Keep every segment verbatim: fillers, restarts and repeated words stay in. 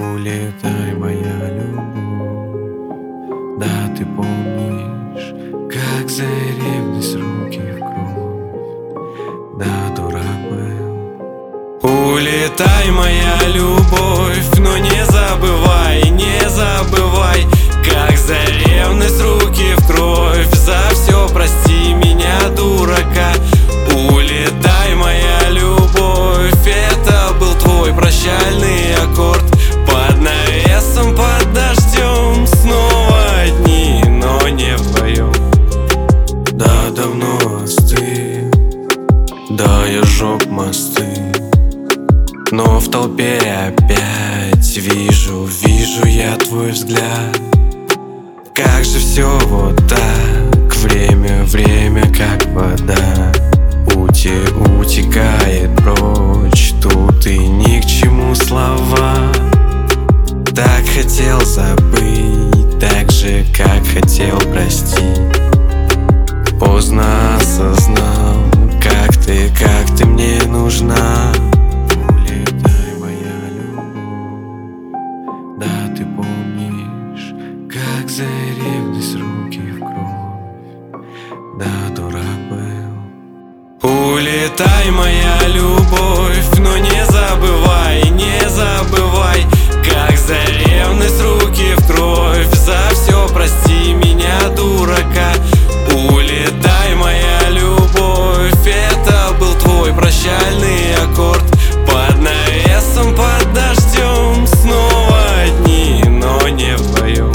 Улетай, моя любовь, да ты помнишь, как за ревность руки в кровь, да, дурак был. Улетай, моя любовь, но не забывай, не забывай, как за ревность руки в кровь, за все прости меня, дурака. Улетай, моя любовь, это был твой прощальный аккорд. Под навесом, под дождем, снова одни, но не вдвоем. Да, давно остыл, да, я сжег мосты, но в толпе опять вижу, вижу я твой взгляд. Как же все вот так, время, время как вода, Ути, утекает прочь, тут и ни к чему слова. Так хотел забыть, так же, как хотел простить. Поздно осознал, как ты, как ты мне нужна. Улетай, моя любовь, да ты помнишь, как за ревность руки в кровь, да, дурак был. Улетай, моя любовь, но не забывай, не забывай, как за ревность руки в кровь, за все прости меня, дурака. Улетай, моя любовь, это был твой прощальный аккорд. Под навесом, под дождем, снова одни, но не вдвоем.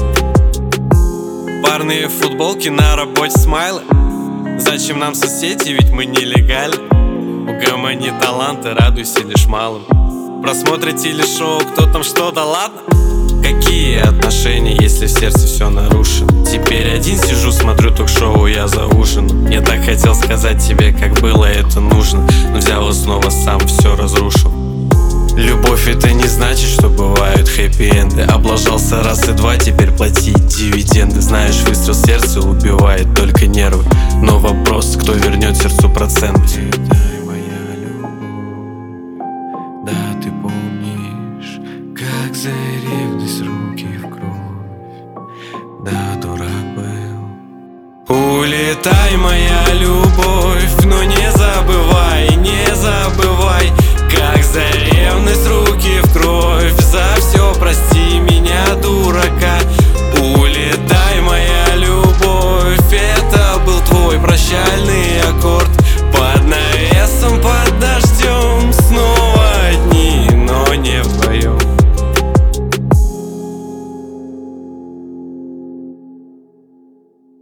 Парные футболки, на работе смайлы. Зачем нам соцсети, ведь мы нелегальны. Угомони таланты, радуйся лишь малым. Просмотры телешоу, кто там что, да ладно? Какие отношения, если в сердце все нарушено? Теперь один сижу, смотрю ток-шоу, я за ужином. Я так хотел сказать тебе, как было это нужно, но взял и снова сам все разрушил. Любовь — это не значит, что бывают хэппи-энды. Облажался раз и два, теперь платить дивиденды. Знаешь, выстрел сердца убивает только нервы, но вопрос, кто вернет сердцу проценты. Улетай, моя любовь, да ты помнишь, как за ревность руки в кровь, да, дурак был. Улетай, моя любовь, но не